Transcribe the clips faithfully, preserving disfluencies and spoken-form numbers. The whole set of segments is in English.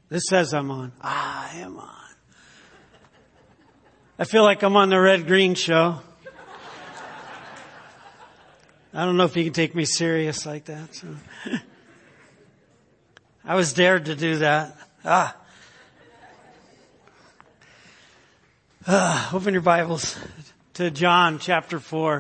This says I'm on. Ah, I am on. I feel like I'm on the Red Green show. I don't know if you can take me serious like that. So. I was dared to do that. Ah. ah. Open your Bibles to John chapter four.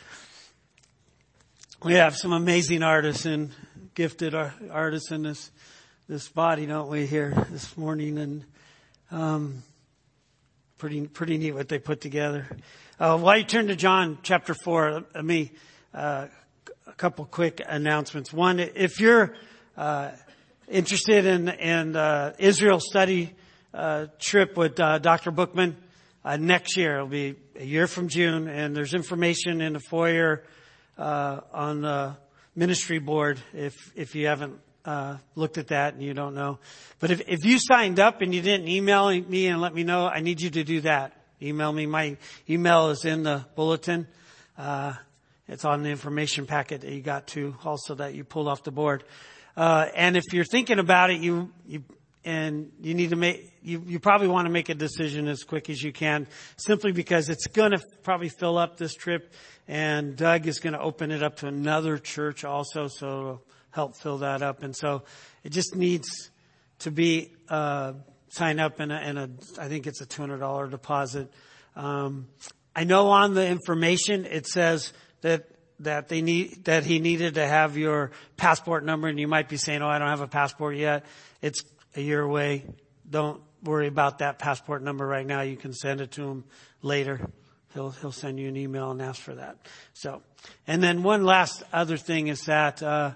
We have some amazing artists and gifted artists in this this body, don't we, here this morning? And um, pretty pretty neat what they put together. Uh, while you turn to John chapter four, let me uh, a couple quick announcements. One, if you're uh, interested in in uh, Israel study uh, trip with uh, Doctor Bookman uh, next year, it'll be a year from June, and there's information in the foyer uh, on the ministry board if if you haven't uh looked at that and you don't know. But if if you signed up and you didn't email me and let me know, I need you to do that. Email me. My email is in the bulletin. Uh it's on the information packet that you got to also that you pulled off the board. Uh and if you're thinking about it, you you and you need to make you you probably want to make a decision as quick as you can, simply because it's going to probably fill up this trip, and Doug is going to open it up to another church also, so it'll help fill that up. And so it just needs to be uh sign up and a, and a I think it's a two hundred dollars deposit. Um I know on the information it says that that they need that he needed to have your passport number, and you might be saying, "Oh, I don't have a passport yet." It's a year away. Don't worry about that passport number right now. You can send it to him later. He'll he'll send you an email and ask for that. So, and then one last other thing is that uh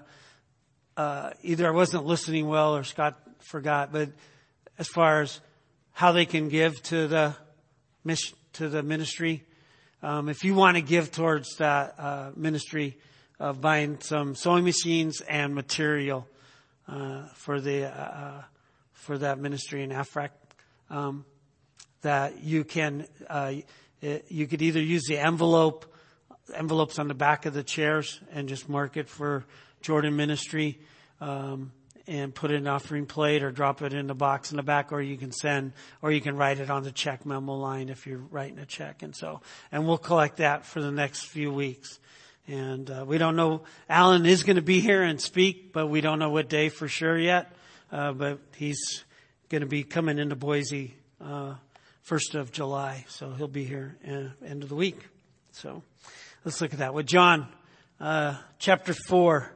Uh, either I wasn't listening well or Scott forgot, but as far as how they can give to the mission, to the ministry, um, if you want to give towards that uh, ministry of buying some sewing machines and material uh, for the uh, for that ministry in Afrak, um, that you can uh, it, you could either use the envelope envelopes on the back of the chairs and just mark it for Jordan Ministry, um, and put it in an offering plate or drop it in the box in the back, or you can send, or you can write it on the check memo line if you're writing a check. And so, and we'll collect that for the next few weeks. And, uh, we don't know, Alan is going to be here and speak, but we don't know what day for sure yet. Uh, but he's going to be coming into Boise, uh, first of July. So he'll be here uh, end of the week. So let's look at that with John, uh, chapter four.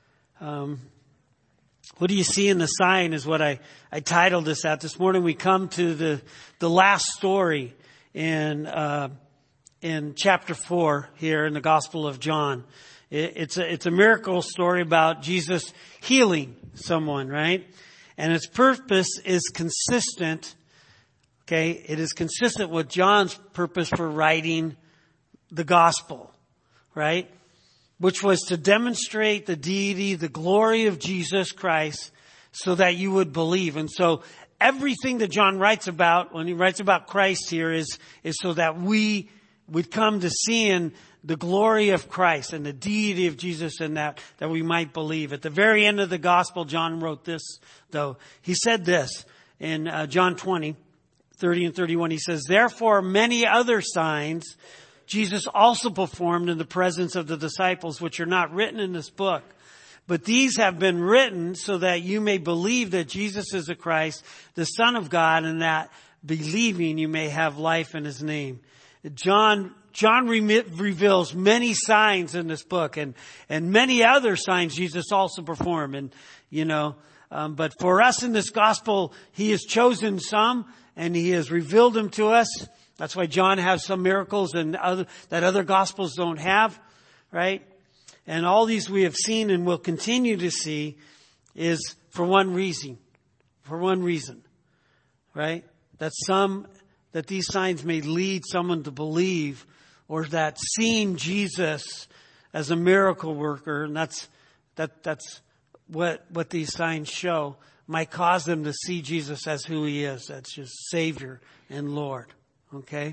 Um, what do you see in the sign is what I, I titled this at. This morning we come to the, the last story in, uh, in chapter four here in the Gospel of John. It, it's a, it's a miracle story about Jesus healing someone, right? And its purpose is consistent. Okay. It is consistent with John's purpose for writing the gospel, right? Which was to demonstrate the deity, the glory of Jesus Christ, so that you would believe. And so everything that John writes about, when he writes about Christ here, is, is so that we would come to seeing the glory of Christ and the deity of Jesus, and that, that we might believe. At the very end of the gospel, John wrote this, though. He said this in uh, John twenty, thirty and thirty-one. He says, "Therefore many other signs Jesus also performed in the presence of the disciples, which are not written in this book. But these have been written so that you may believe that Jesus is the Christ, the Son of God, and that believing you may have life in his name." John, John re- reveals many signs in this book, and, and many other signs Jesus also performed. And, you know, um, but for us in this gospel, he has chosen some and he has revealed them to us. That's why John has some miracles and other, that other gospels don't have, right? And all these we have seen and will continue to see is for one reason, for one reason, right? That some, that these signs may lead someone to believe, or that seeing Jesus as a miracle worker, and that's, that, that's what, what these signs show, might cause them to see Jesus as who he is. That's just Savior and Lord. Okay.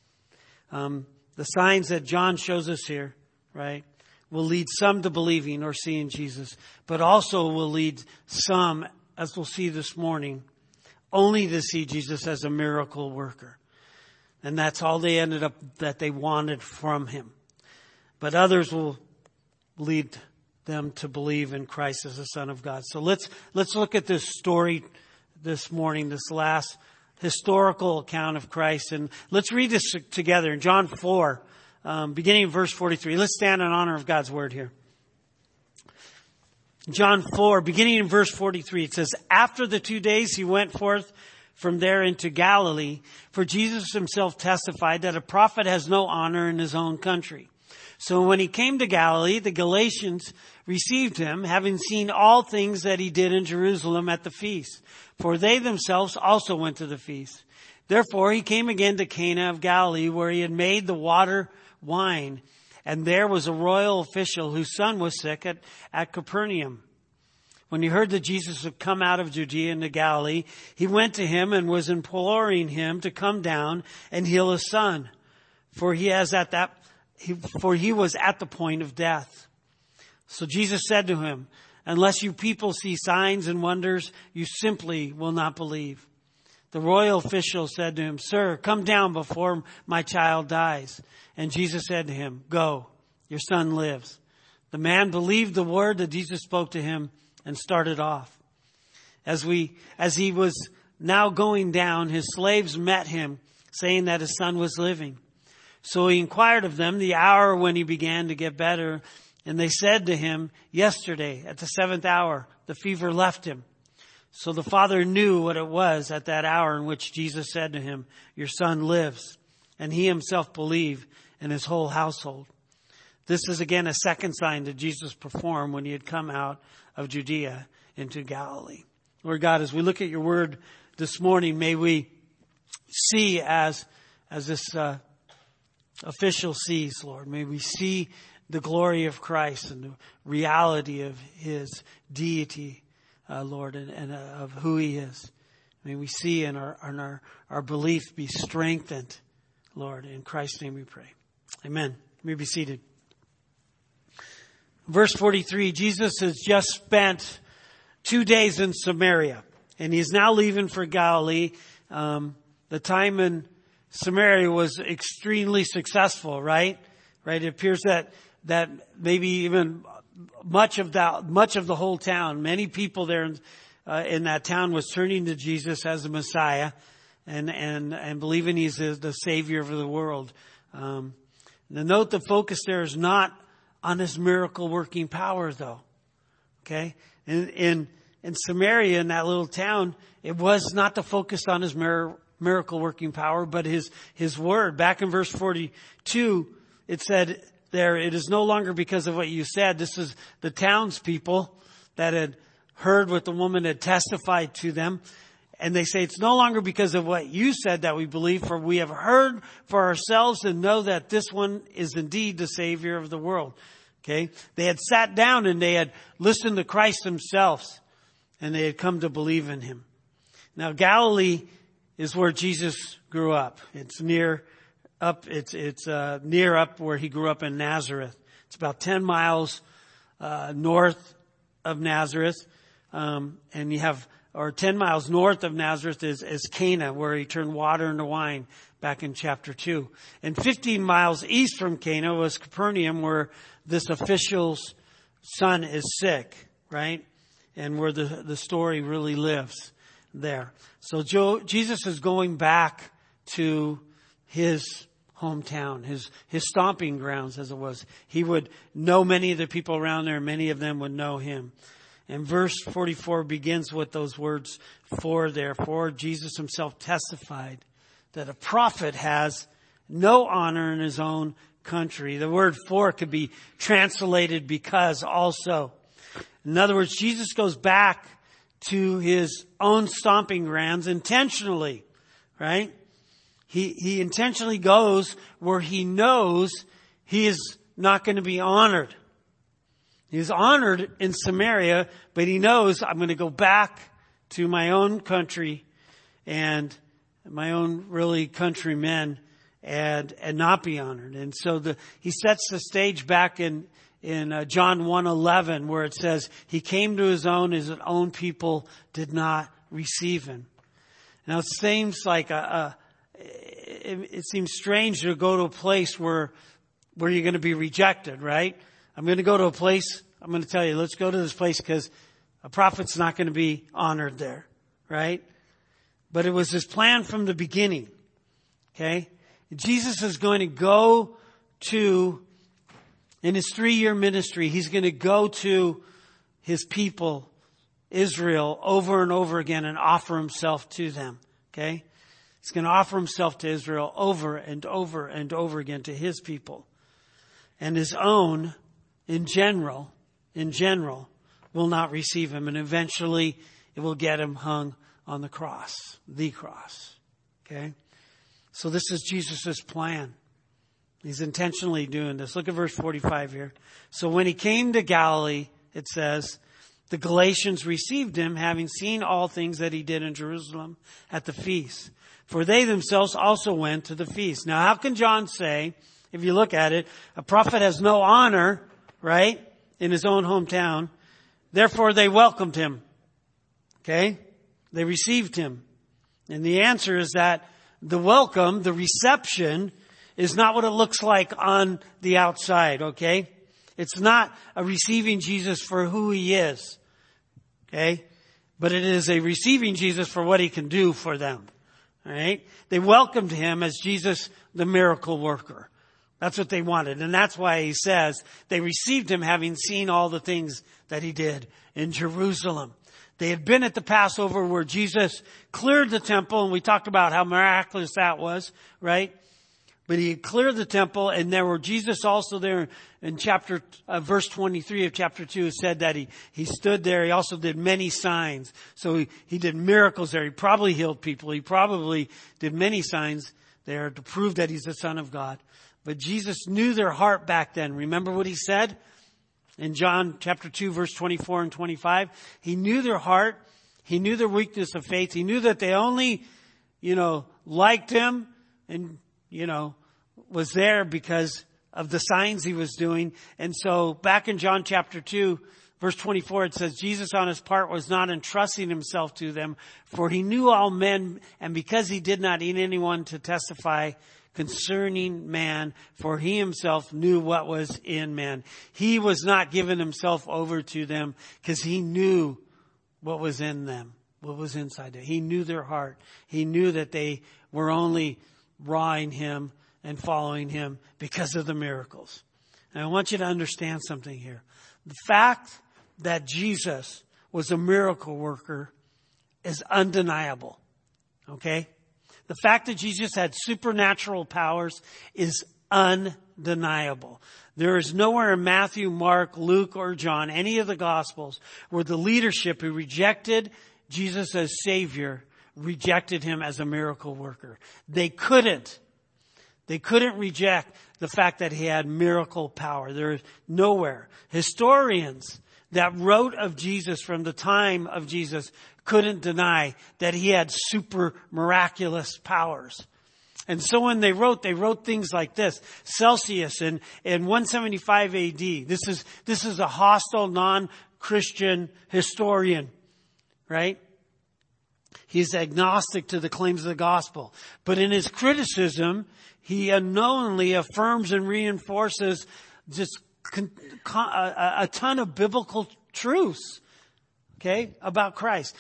Um, the signs that John shows us here, right, will lead some to believing or seeing Jesus, but also will lead some, as we'll see this morning, only to see Jesus as a miracle worker. And that's all they ended up, that they wanted from him. But others will lead them to believe in Christ as the Son of God. So let's, let's look at this story this morning, this last historical account of Christ. And let's read this together in John four, um, beginning in verse forty-three. Let's stand in honor of God's word here. John four, beginning in verse forty-three, it says, after the two days he went forth from there into Galilee, for Jesus himself testified that a prophet has no honor in his own country. So when he came to Galilee, the Galatians received him, having seen all things that he did in Jerusalem at the feast. For they themselves also went to the feast. Therefore he came again to Cana of Galilee, where he had made the water wine. And there was a royal official whose son was sick at, at Capernaum. When he heard that Jesus had come out of Judea into Galilee, he went to him and was imploring him to come down and heal his son. For he has at that, he, for he was at the point of death. So Jesus said to him, unless you people see signs and wonders, you simply will not believe. The royal official said to him, sir, come down before my child dies. And Jesus said to him, go, your son lives. The man believed the word that Jesus spoke to him and started off. As we, as he was now going down, his slaves met him, saying that his son was living. So he inquired of them the hour when he began to get better. And they said to him, yesterday at the seventh hour, the fever left him. So the father knew what it was at that hour in which Jesus said to him, your son lives. And he himself believed, and his whole household. This is again a second sign that Jesus performed when he had come out of Judea into Galilee. Lord God, as we look at your word this morning, may we see as, as this uh, official sees, Lord. May we see the glory of Christ and the reality of his deity, uh, Lord, and, and uh, of who he is. May we see and our, and our, our belief be strengthened, Lord. In Christ's name we pray. Amen. You may be seated. Verse forty-three, Jesus has just spent two days in Samaria, and he's now leaving for Galilee. Um, the time in Samaria was extremely successful, right? Right. It appears that that maybe even much of that, much of the whole town, many people there in, uh, in that town was turning to Jesus as the Messiah, and and and believing he's the, the Savior of the world. Um, the note, the focus there is not on his miracle working power, though. Okay, in in in Samaria, in that little town, it was not the focus on his mir- miracle working power, but his his word. Back in verse forty-two, it said there, it is no longer because of what you said. This is the townspeople that had heard what the woman had testified to them. And they say, it's no longer because of what you said that we believe, for we have heard for ourselves and know that this one is indeed the Savior of the world. Okay. They had sat down and they had listened to Christ themselves, and they had come to believe in him. Now, Galilee is where Jesus grew up. It's near up, it's, it's, uh, near up where he grew up in Nazareth. It's about ten miles, uh, north of Nazareth. Um, and you have, or ten miles north of Nazareth is, is Cana, where he turned water into wine back in chapter two. And fifteen miles east from Cana was Capernaum, where this official's son is sick, right? And where the, the story really lives there. So Joe, Jesus is going back to his hometown, his, his stomping grounds, as it was. He would know many of the people around there. Many of them would know him. And verse forty-four begins with those words, for therefore Jesus himself testified that a prophet has no honor in his own country. The word for could be translated because also. In other words, Jesus goes back to his own stomping grounds intentionally, right? He, he intentionally goes where he knows he is not going to be honored. He's honored in Samaria, but he knows, I'm going to go back to my own country and my own really countrymen and, and not be honored. And so the, he sets the stage back in, in uh, John one eleven, where it says, he came to his own, his own people did not receive him. Now it seems like a, a it, it seems strange to go to a place where, where you're going to be rejected, right? I'm going to go to a place, I'm going to tell you, let's go to this place because a prophet's not going to be honored there, right? But it was his plan from the beginning, okay? Jesus is going to go to, in his three-year ministry, he's going to go to his people, Israel, over and over again and offer himself to them, okay? He's going to offer himself to Israel over and over and over again to his people. And his own, in general, in general, will not receive him. And eventually it will get him hung on the cross, the cross, okay? So this is Jesus' plan. He's intentionally doing this. Look at verse forty-five here. So when he came to Galilee, it says, the Galatians received him, having seen all things that he did in Jerusalem at the feast. For they themselves also went to the feast. Now, how can John say, if you look at it, a prophet has no honor, right, in his own hometown. Therefore, they welcomed him. Okay? They received him. And the answer is that the welcome, the reception, is not what it looks like on the outside, okay? It's not a receiving Jesus for who he is, okay? But it is a receiving Jesus for what he can do for them, all right? They welcomed him as Jesus, the miracle worker. That's what they wanted. And that's why he says they received him having seen all the things that he did in Jerusalem. They had been at the Passover where Jesus cleared the temple, and we talked about how miraculous that was, right? But he had cleared the temple, and there were Jesus also there in chapter, uh, verse twenty-three of chapter two. It said that he, he stood there. He also did many signs. So he, he did miracles there. He probably healed people. He probably did many signs there to prove that he's the Son of God. But Jesus knew their heart back then. Remember what he said in John chapter two, verse twenty-four and twenty-five? He knew their heart. He knew their weakness of faith. He knew that they only, you know, liked him and, you know, was there because of the signs he was doing. And so back in John chapter two, verse twenty-four, it says, Jesus on his part was not entrusting himself to them, for he knew all men, and because he did not need anyone to testify concerning man, for he himself knew what was in man. He was not giving himself over to them because he knew what was in them, what was inside them. He knew their heart. He knew that they were only rawing him and following him because of the miracles. And I want you to understand something here. The fact that Jesus was a miracle worker is undeniable. Okay? The fact that Jesus had supernatural powers is undeniable. There is nowhere in Matthew, Mark, Luke, or John, any of the Gospels, where the leadership who rejected Jesus as Savior rejected him as a miracle worker. They couldn't. They couldn't reject the fact that he had miracle power. There is nowhere. Historians that wrote of Jesus from the time of Jesus couldn't deny that he had super miraculous powers. And so when they wrote, they wrote things like this. Celsius in, in one seventy-five A D. This is, this is a hostile, non-Christian historian, right? He's agnostic to the claims of the gospel. But in his criticism, he unknowingly affirms and reinforces just con, con, a, a ton of biblical truths, okay, about Christ.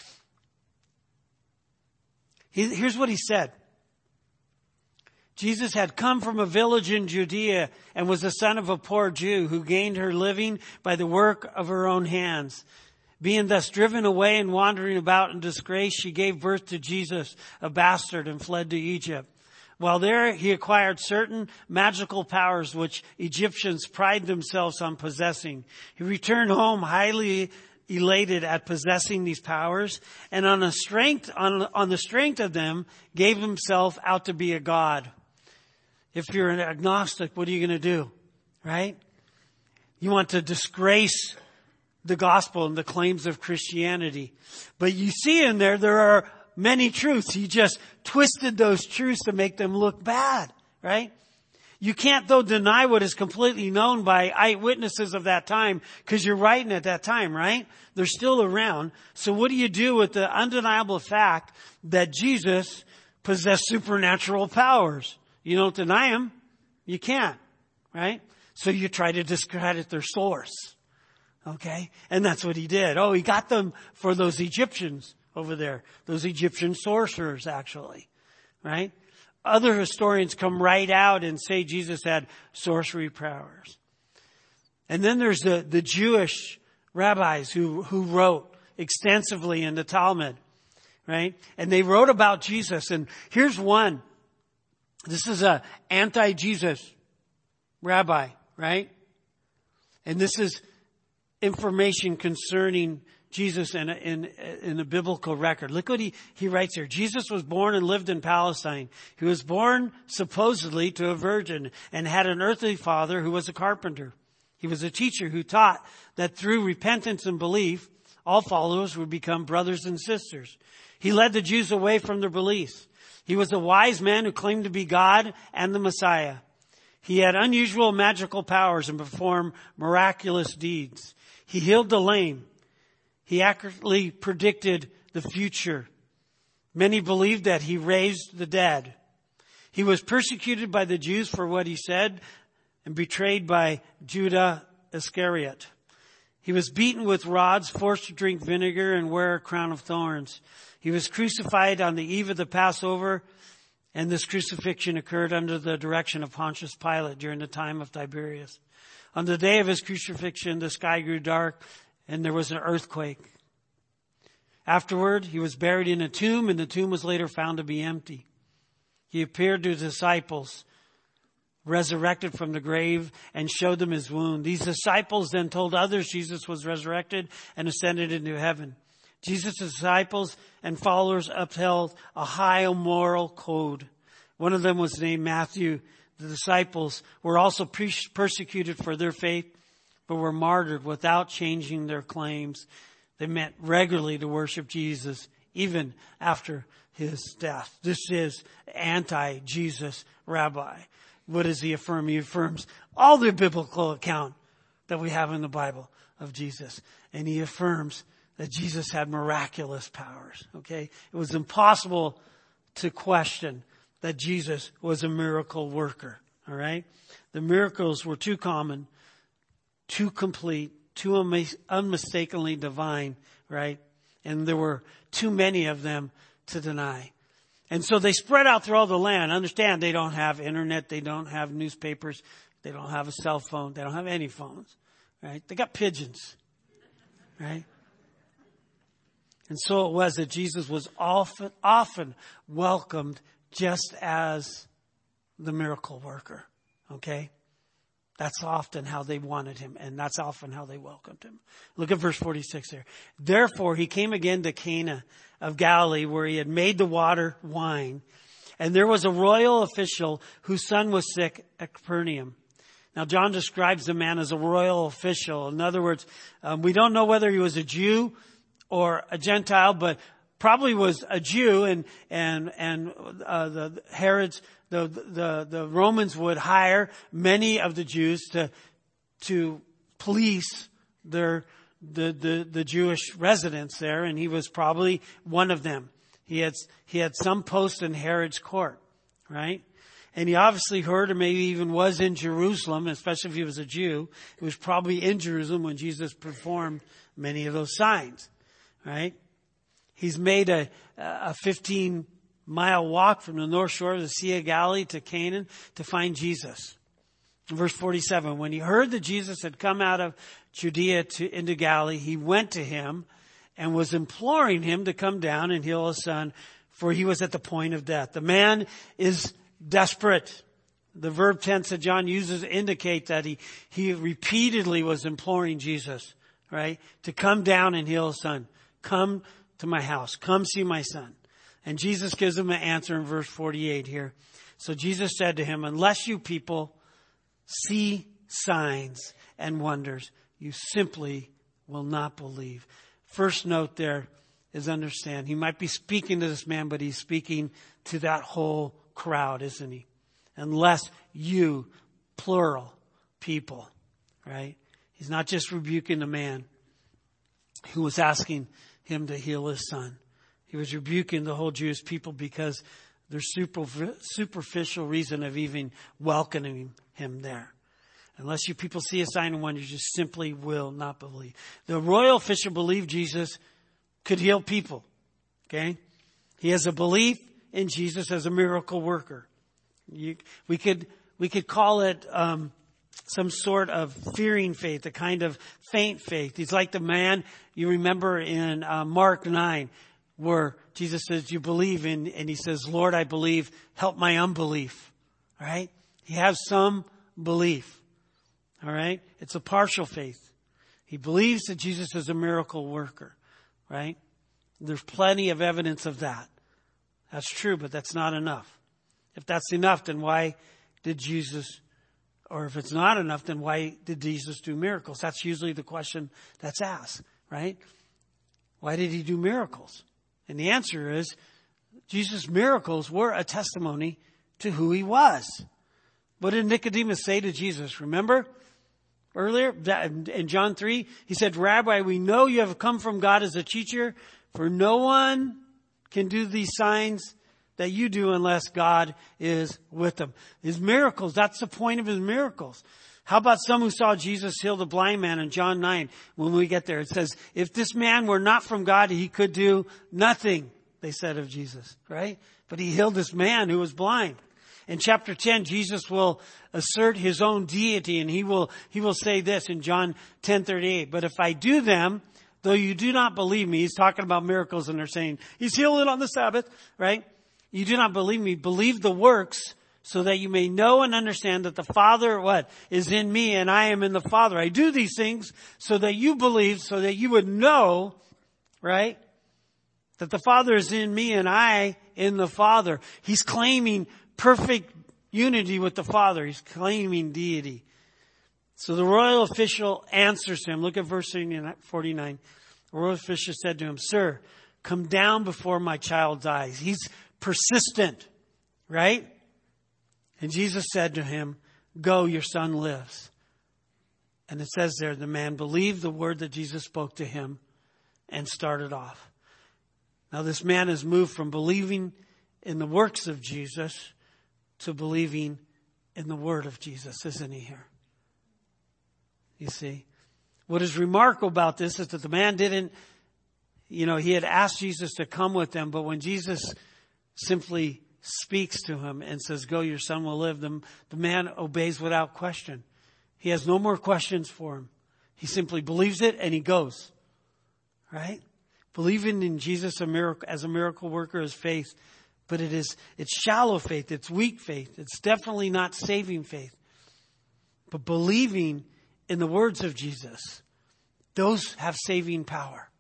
He, here's what he said. Jesus had come from a village in Judea and was the son of a poor Jew who gained her living by the work of her own hands. Being thus driven away and wandering about in disgrace, she gave birth to Jesus, a bastard, and fled to Egypt. While there, he acquired certain magical powers which Egyptians pride themselves on possessing. He returned home highly elated at possessing these powers, and on the strength, on, on the strength of them, gave himself out to be a god. If you're an agnostic, what are you going to do? Right? You want to disgrace the gospel and the claims of Christianity. But you see in there, there are many truths. He just twisted those truths to make them look bad, right? You can't, though, deny what is completely known by eyewitnesses of that time, because you're writing at that time, right? They're still around. So what do you do with the undeniable fact that Jesus possessed supernatural powers? You don't deny him. You can't, right? So you try to discredit their source. Okay? And that's what he did. Oh, he got them for those Egyptians over there. Those Egyptian sorcerers, actually. Right? Other historians come right out and say Jesus had sorcery powers. And then there's the, the Jewish rabbis who, who wrote extensively in the Talmud. Right? And they wrote about Jesus. And here's one. This is a anti-Jesus rabbi. Right? And this is information concerning Jesus in a, in, in a biblical record. Look what he, he writes here. Jesus was born and lived in Palestine. He was born supposedly to a virgin and had an earthly father who was a carpenter. He was a teacher who taught that through repentance and belief, all followers would become brothers and sisters. He led the Jews away from their beliefs. He was a wise man who claimed to be God and the Messiah. He had unusual magical powers and performed miraculous deeds. He healed the lame. He accurately predicted the future. Many believed that he raised the dead. He was persecuted by the Jews for what he said and betrayed by Judas Iscariot. He was beaten with rods, forced to drink vinegar and wear a crown of thorns. He was crucified on the eve of the Passover. And this crucifixion occurred under the direction of Pontius Pilate during the time of Tiberius. On the day of his crucifixion, the sky grew dark and there was an earthquake. Afterward, he was buried in a tomb, and the tomb was later found to be empty. He appeared to his disciples, resurrected from the grave, and showed them his wound. These disciples then told others Jesus was resurrected and ascended into heaven. Jesus' disciples and followers upheld a high moral code. One of them was named Matthew. The disciples were also persecuted for their faith, but were martyred without changing their claims. They met regularly to worship Jesus, even after his death. This is anti-Jesus rabbi. What does he affirm? He affirms all the biblical account that we have in the Bible of Jesus. And he affirms that Jesus had miraculous powers. Okay? It was impossible to question that Jesus was a miracle worker. All right? The miracles were too common, too complete, too unmistakably divine, right? And there were too many of them to deny. And so they spread out through all the land. Understand, they don't have internet, they don't have newspapers, they don't have a cell phone, they don't have any phones, right? They got pigeons, right? And so it was that Jesus was often, often welcomed just as the miracle worker. Okay? That's often how they wanted him, and that's often how they welcomed him. Look at verse forty-six there. Therefore, he came again to Cana of Galilee, where he had made the water wine. And there was a royal official whose son was sick at Capernaum. Now, John describes the man as a royal official. In other words, um, we don't know whether he was a Jew or a Gentile, but probably was a Jew, and and and uh, the Herod's the the the Romans would hire many of the Jews to to police their the the the Jewish residents there, and he was probably one of them. He had he had some post in Herod's court, right? And he obviously heard, or maybe even was in Jerusalem, especially if he was a Jew. He was probably in Jerusalem when Jesus performed many of those signs, right? He's made a, a fifteen mile walk from the north shore of the Sea of Galilee to Canaan to find Jesus. In verse forty-seven, when he heard that Jesus had come out of Judea to, into Galilee, he went to him and was imploring him to come down and heal his son, for he was at the point of death. The man is desperate. The verb tense that John uses indicate that he, he repeatedly was imploring Jesus, right, to come down and heal his son. Come to my house. Come see my son. And Jesus gives him an answer in verse forty-eight here. So Jesus said to him, unless you people see signs and wonders, you simply will not believe. First note there is understand. He might be speaking to this man, but he's speaking to that whole crowd, isn't he? unless you, plural, people, right? He's not just rebuking the man who was asking him to heal his son. He was rebuking the whole Jewish people because their super, superficial reason of even welcoming him there. Unless you people see a sign and wonder, you just simply will not believe. The royal official believed Jesus could heal people. Okay? He has a belief in Jesus as a miracle worker. You, we could, we could call it, um, some sort of fearing faith, a kind of faint faith. He's like the man you remember in uh, Mark nine, where Jesus says, you believe in, and he says, Lord, I believe, help my unbelief. All right? He has some belief. All right? It's a partial faith. He believes that Jesus is a miracle worker. Right? There's plenty of evidence of that. That's true, but that's not enough. If that's enough, then why did Jesus, or if it's not enough, then why did Jesus do miracles? That's usually the question that's asked, right? Why did he do miracles? And the answer is, Jesus' miracles were a testimony to who he was. What did Nicodemus say to Jesus? Remember earlier in John three, he said, Rabbi, we know you have come from God as a teacher, for no one can do these signs that you do unless God is with them. His miracles, that's the point of his miracles. How about some who saw Jesus heal the blind man in John nine? When we get there, it says, if this man were not from God, he could do nothing, they said of Jesus, right? But he healed this man who was blind. In chapter ten, Jesus will assert his own deity, and he will, he will say this in John ten thirty-eight, but if I do them, though you do not believe me, he's talking about miracles, and they're saying, he's healing on the Sabbath, right? You do not believe me, believe the works, so that you may know and understand that the Father, what, is in me and I am in the Father. I do these things so that you believe, so that you would know, right, that the Father is in me and I in the Father. He's claiming perfect unity with the Father. He's claiming deity. So the royal official answers him. Look at verse forty-nine. The royal official said to him, Sir, come down before my child dies. He's persistent, right? And Jesus said to him, Go, your son lives. And it says there, the man believed the word that Jesus spoke to him and started off. Now this man has moved from believing in the works of Jesus to believing in the word of Jesus, isn't he here? You see, what is remarkable about this is that the man didn't, you know, he had asked Jesus to come with them, but when Jesus simply speaks to him and says, Go, your son will live, the, the man obeys without question. He has no more questions for him. He simply believes it and he goes. Right? Believing in Jesus a miracle, as a miracle worker is faith, but it is, it's shallow faith. It's weak faith. It's definitely not saving faith. But believing in the words of Jesus, those have saving power.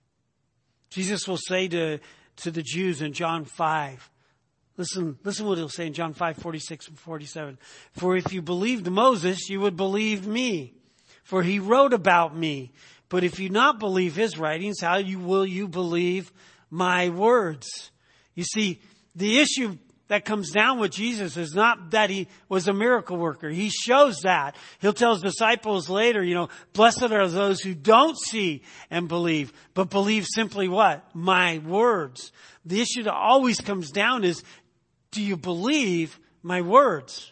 Jesus will say to, to the Jews in John five, Listen, listen what he'll say in John five, forty-six and forty-seven. For if you believed Moses, you would believe me, for he wrote about me. But if you not believe his writings, how you, will you believe my words? You see, the issue that comes down with Jesus is not that he was a miracle worker. He shows that. He'll tell his disciples later, you know, blessed are those who don't see and believe, but believe simply what? My words. The issue that always comes down is, do you believe my words?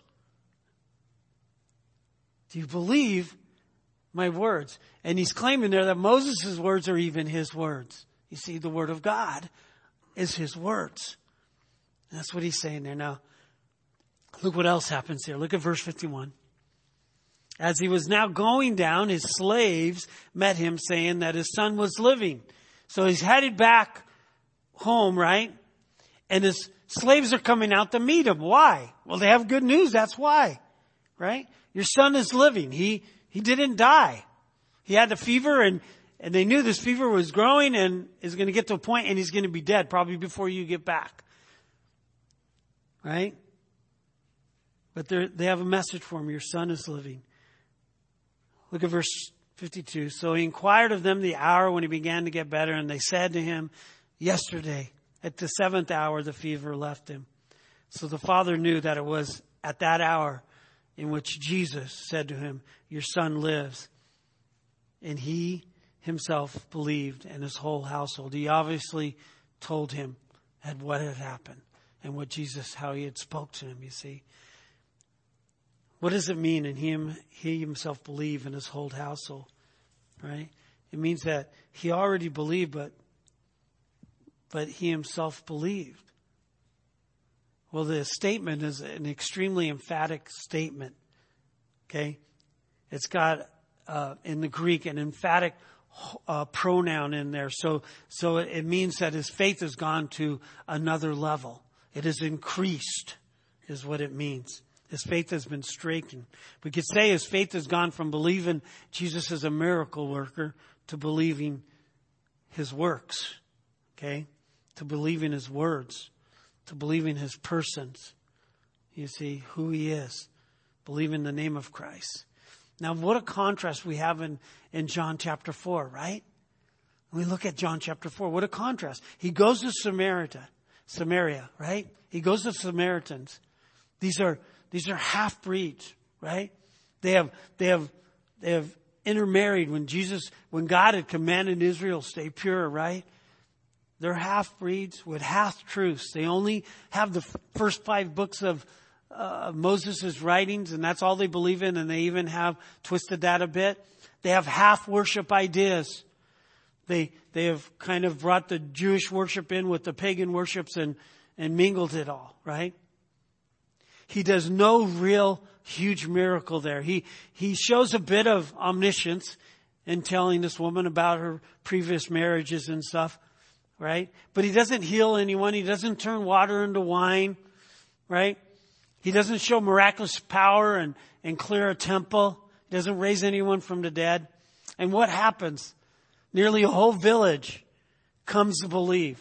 Do you believe my words? And he's claiming there that Moses' words are even his words. You see, the word of God is his words. That's what he's saying there. Now, look what else happens here. Look at verse fifty-one. As he was now going down, his slaves met him saying that his son was living. So he's headed back home, right? And his slaves are coming out to meet him. Why? Well, they have good news. That's why, right? Your son is living. He, he didn't die. He had the fever and, and they knew this fever was growing and is going to get to a point and he's going to be dead probably before you get back. Right? But they have a message for him. Your son is living. Look at verse fifty-two. So he inquired of them the hour when he began to get better, and they said to him, yesterday, at the seventh hour, the fever left him. So the father knew that it was at that hour in which Jesus said to him, your son lives. And he himself believed, and his whole household. He obviously told him at what had happened and what Jesus, how he had spoke to him, you see. What does it mean? And him, he himself believed in his whole household, right? It means that he already believed, but, but he himself believed. Well, the statement is an extremely emphatic statement. Okay. It's got, uh, in the Greek, an emphatic uh, pronoun in there. So, so it, it means that his faith has gone to another level. It has increased, is what it means. His faith has been strengthened. We could say his faith has gone from believing Jesus as a miracle worker to believing his works. Okay? To believing his words. To believing his persons. You see, who he is. Believing the name of Christ. Now, what a contrast we have in, in John chapter four, right? We look at John chapter four. What a contrast. He goes to Samaria, Samaria, right? He goes to Samaritans. These are, these are half-breeds, right? They have, they have, they have intermarried when Jesus, when God had commanded Israel to stay pure, right? They're half-breeds with half-truths. They only have the f- first five books of uh, Moses' writings, and that's all they believe in, and they even have twisted that a bit. They have half-worship ideas. They they have kind of brought the Jewish worship in with the pagan worships and, and mingled it all, right? He does no real huge miracle there. He he shows a bit of omniscience in telling this woman about her previous marriages and stuff. Right? But he doesn't heal anyone. He doesn't turn water into wine. Right? He doesn't show miraculous power and, and clear a temple. He doesn't raise anyone from the dead. And what happens? Nearly a whole village comes to believe.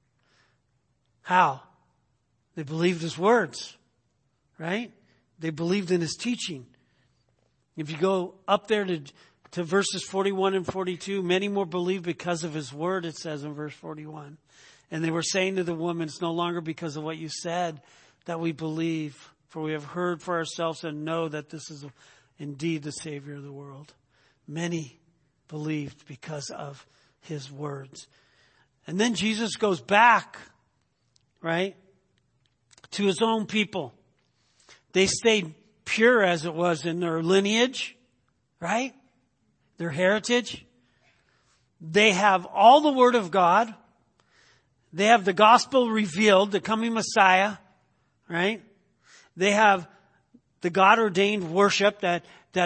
How? They believed his words. Right? They believed in his teaching. If you go up there to To verses forty-one and forty-two, many more believed because of his word, it says in verse forty-one. And they were saying to the woman, it's no longer because of what you said that we believe, for we have heard for ourselves and know that this is indeed the Savior of the world. Many believed because of his words. And then Jesus goes back, right, to his own people. They stayed pure as it was in their lineage, right? Their heritage. They have all the Word of God. They have the gospel revealed, the coming Messiah, right? They have the God-ordained worship that, that,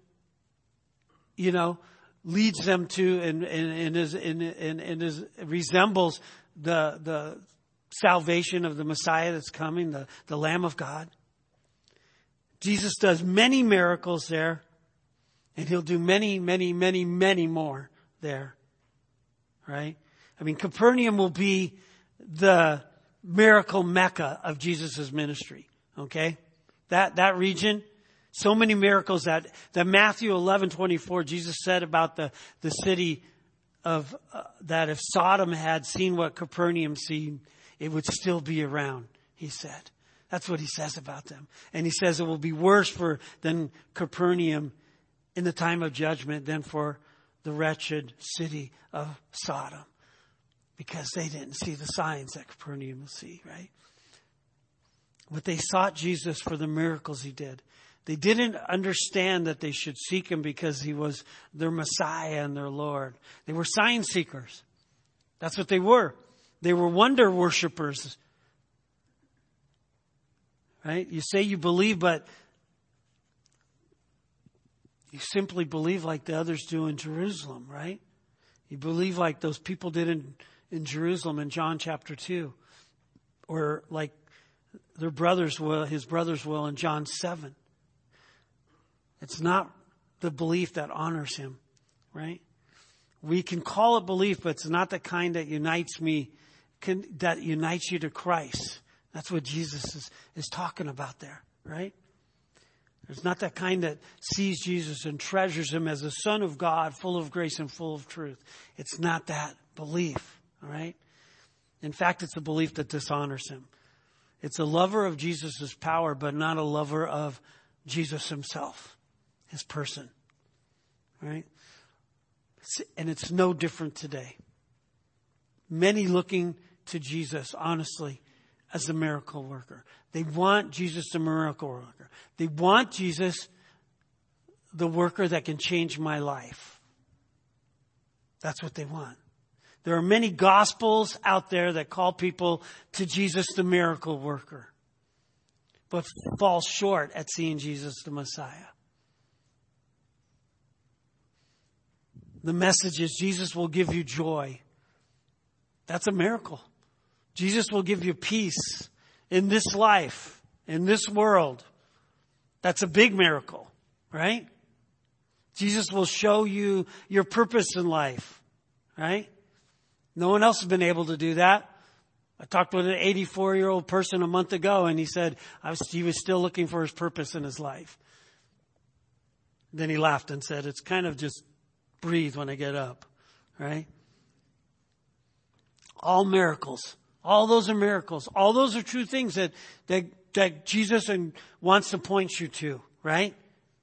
you know, leads them to and, and, and is, and, and, and is, resembles the, the salvation of the Messiah that's coming, the, the Lamb of God. Jesus does many miracles there. And he'll do many, many, many, many more there. Right? I mean, Capernaum will be the miracle mecca of Jesus' ministry. Okay? That, that region, so many miracles that, that Matthew eleven twenty-four, Jesus said about the, the city of, uh, that if Sodom had seen what Capernaum seen, it would still be around, he said. That's what he says about them. And he says it will be worse for, than Capernaum in the time of judgment than for the wretched city of Sodom. Because they didn't see the signs that Capernaum will see, right? But they sought Jesus for the miracles he did. They didn't understand that they should seek him because he was their Messiah and their Lord. They were sign seekers. That's what they were. They were wonder worshipers. Right? You say you believe, but you simply believe like the others do in Jerusalem, right? You believe like those people did in, in Jerusalem in John chapter two. Or like their brothers will, his brothers will in John seven. It's not the belief that honors him, right? We can call it belief, but it's not the kind that unites me, can, that unites you to Christ. That's what Jesus is, is talking about there, right? It's not that kind that sees Jesus and treasures him as the Son of God, full of grace and full of truth. It's not that belief, all right? In fact, it's a belief that dishonors him. It's a lover of Jesus' power, but not a lover of Jesus himself, his person. Right? And it's no different today. Many looking to Jesus, honestly, as the miracle worker. They want Jesus the miracle worker. They want Jesus the worker that can change my life. That's what they want. There are many gospels out there that call people to Jesus the miracle worker, but fall short at seeing Jesus the Messiah. The message is Jesus will give you joy. That's a miracle. Jesus will give you peace in this life, in this world. That's a big miracle, right? Jesus will show you your purpose in life, right? No one else has been able to do that. I talked with an eighty-four-year-old person a month ago, and he said I was, he was still looking for his purpose in his life. Then he laughed and said, it's kind of just breathe when I get up, right? All miracles. All those are miracles. All those are true things that, that, that Jesus and wants to point you to, right?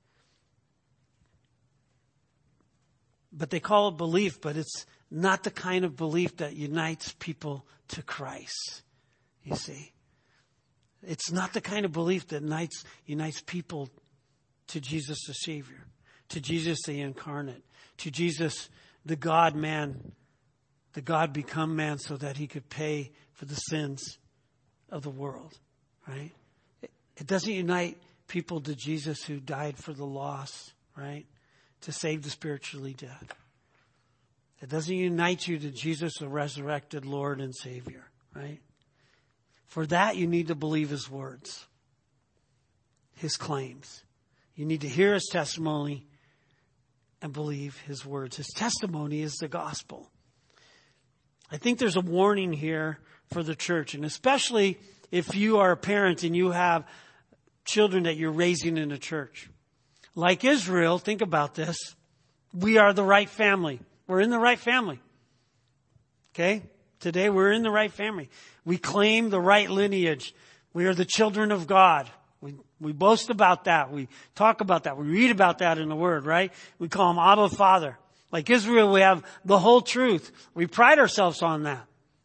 But they call it belief, but it's not the kind of belief that unites people to Christ. You see? It's not the kind of belief that unites, unites people to Jesus the Savior, to Jesus the incarnate, to Jesus the God-man, the God become man so that he could pay for the sins of the world, right? It, it doesn't unite people to Jesus who died for the lost, right? To save the spiritually dead. It doesn't unite you to Jesus, the resurrected Lord and Savior, right? For that, you need to believe his words, his claims. You need to hear his testimony and believe his words. His testimony is the gospel. I think there's a warning here for the church, and especially if you are a parent and you have children that you're raising in a church. Like Israel, think about this. We are the right family. We're in the right family. Okay? Today we're in the right family. We claim the right lineage. We are the children of God. We, we boast about that. We talk about that. We read about that in the Word, right? We call him Abba Father. Like Israel, we have the whole truth. We pride ourselves on that.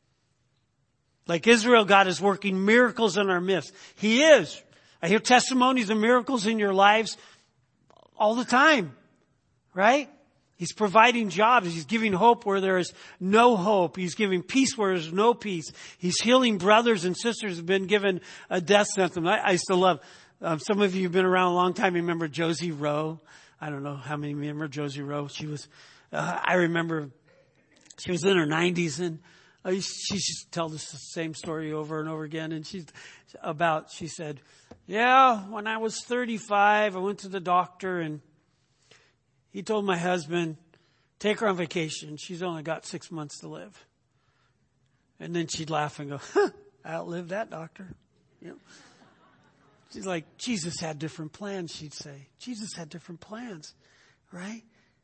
Like Israel, God is working miracles in our midst. He is. I hear testimonies of miracles in your lives all the time, right? He's providing jobs. He's giving hope where there is no hope. He's giving peace where there's no peace. He's healing brothers and sisters who have been given a death sentence. I, I used to love, um, some of you have been around a long time. You remember Josie Rowe? I don't know how many remember Josie Rowe. She was, uh, I remember she was in her nineties, and uh, she used to tell this the same story over and over again. And she's about, she said, yeah, when I was thirty-five, I went to the doctor and he told my husband, take her on vacation. She's only got six months to live. And then she'd laugh and go, huh, I outlived that doctor. You know? She's like, Jesus had different plans, she'd say. Jesus had different plans, right?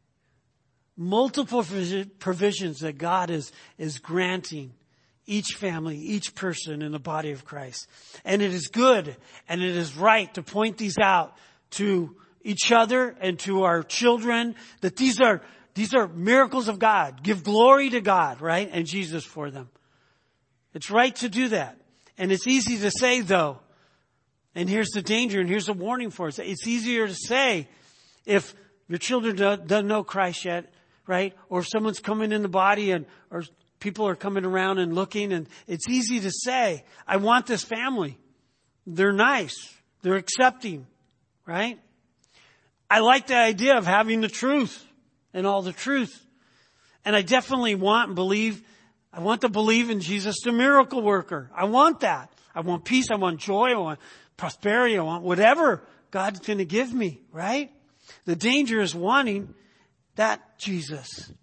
Multiple provisions that God is, is granting each family, each person in the body of Christ. And it is good and it is right to point these out to each other and to our children, that these are, these are miracles of God. Give glory to God, right? And Jesus for them. It's right to do that. And it's easy to say, though, and here's the danger and here's the warning for us. It's easier to say if your children don't, don't know Christ yet, right? Or if someone's coming in the body and, or people are coming around and looking, and it's easy to say, I want this family. They're nice. They're accepting, right? I like the idea of having the truth and all the truth. And I definitely want and believe, I want to believe in Jesus, the miracle worker. I want that. I want peace. I want joy. I want prosperity. I want whatever God's going to give me, right? The danger is wanting that Jesus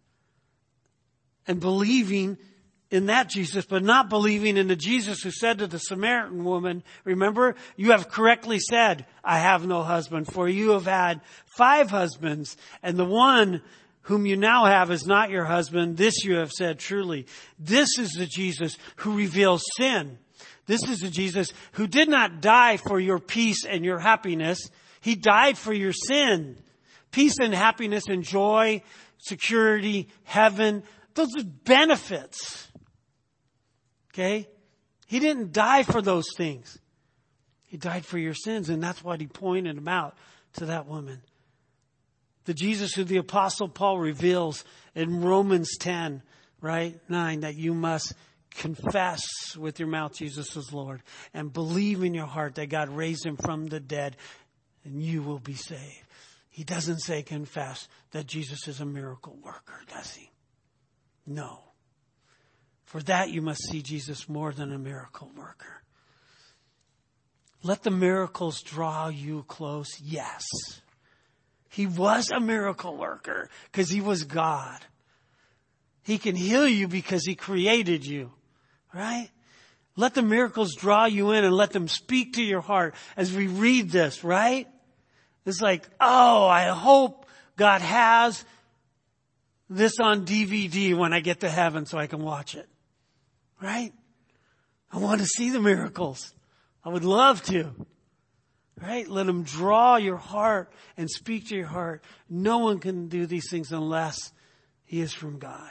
and believing in that Jesus, but not believing in the Jesus who said to the Samaritan woman, remember, you have correctly said, I have no husband, for you have had five husbands, and the one whom you now have is not your husband. This you have said truly. This is the Jesus who reveals sin. This is a Jesus who did not die for your peace and your happiness. He died for your sin. Peace and happiness and joy, security, heaven, those are benefits. Okay? He didn't die for those things. He died for your sins, and that's what he pointed them out to that woman. The Jesus who the Apostle Paul reveals in Romans ten, right, nine, that you must confess with your mouth Jesus is Lord and believe in your heart that God raised him from the dead, and you will be saved. He doesn't say confess that Jesus is a miracle worker, does he? No. For that you must see Jesus more than a miracle worker. Let the miracles draw you close. Yes. He was a miracle worker because he was God. He can heal you because he created you. Right? Let the miracles draw you in and let them speak to your heart as we read this, right? It's like, oh, I hope God has this on D V D when I get to heaven so I can watch it. Right? I want to see the miracles. I would love to. Right? Let them draw your heart and speak to your heart. No one can do these things unless he is from God.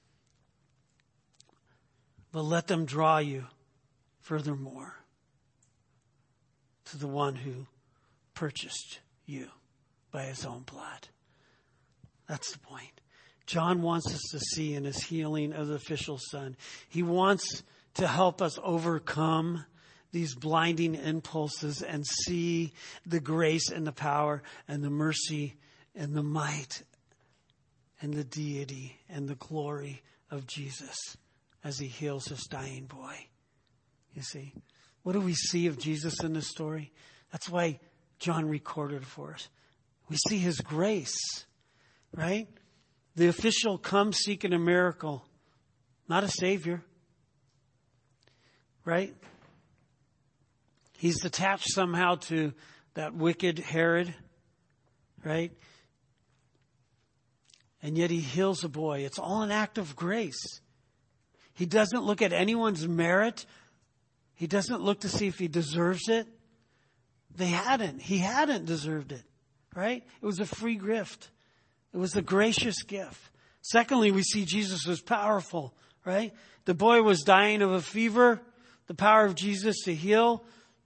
But let them draw you furthermore to the one who purchased you by his own blood. That's the point. John wants us to see in his healing of the official son. He wants to help us overcome these blinding impulses and see the grace and the power and the mercy and the might and the deity and the glory of Jesus as he heals this dying boy. You see, what do we see of Jesus in this story? That's why John recorded it for us. We see his grace, right? The official comes seeking a miracle, not a savior, right? He's attached somehow to that wicked Herod, right? And yet he heals a boy. It's all an act of grace. He doesn't look at anyone's merit. He doesn't look to see if he deserves it. They hadn't. He hadn't deserved it, right? It was a free gift. It was a gracious gift. Secondly, we see Jesus was powerful, right? The boy was dying of a fever. The power of Jesus to heal.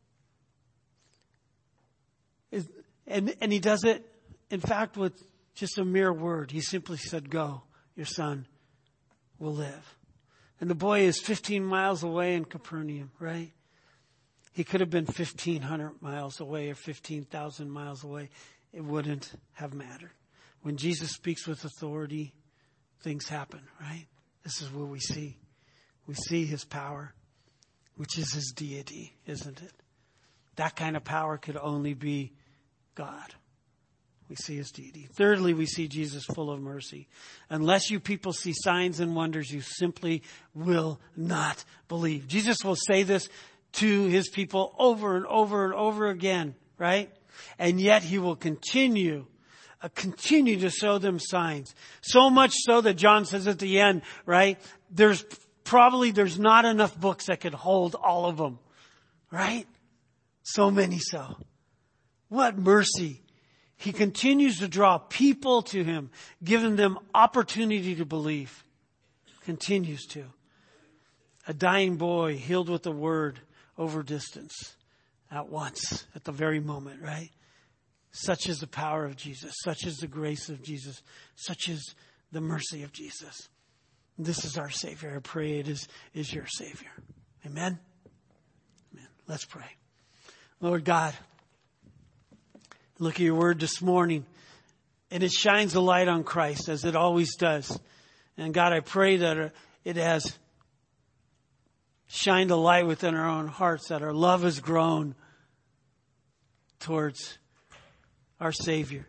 And, and he does it, in fact, with just a mere word. He simply said, go, your son will live. And the boy is fifteen miles away in Capernaum, right? He could have been fifteen hundred miles away or fifteen thousand miles away. It wouldn't have mattered. When Jesus speaks with authority, things happen, right? This is what we see. We see his power, which is his deity, isn't it? That kind of power could only be God. We see his deity. Thirdly, we see Jesus full of mercy. Unless you people see signs and wonders, you simply will not believe. Jesus will say this to his people over and over and over again, right? And yet he will continue, uh, continue to show them signs. So much so that John says at the end, right? There's probably, there's not enough books that could hold all of them, right? So many so. What mercy. He continues to draw people to him, giving them opportunity to believe. Continues to. A dying boy healed with a word over distance at once, at the very moment, right? Such is the power of Jesus. Such is the grace of Jesus. Such is the mercy of Jesus. This is our Savior. I pray it is, is your Savior. Amen? Amen. Let's pray. Lord God, look at your word this morning, and it shines a light on Christ as it always does. And God, I pray that it has shined a light within our own hearts, that our love has grown towards our Savior.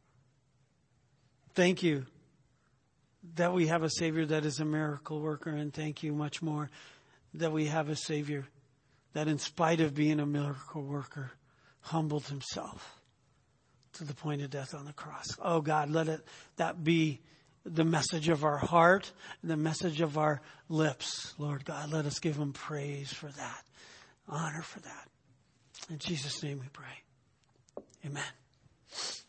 Thank you that we have a Savior that is a miracle worker, and thank you much more that we have a Savior that in spite of being a miracle worker, humbled himself to the point of death on the cross. Oh God, let it that be the message of our heart, the message of our lips. Lord God, let us give him praise for that. honor for that. In Jesus' name we pray. Amen.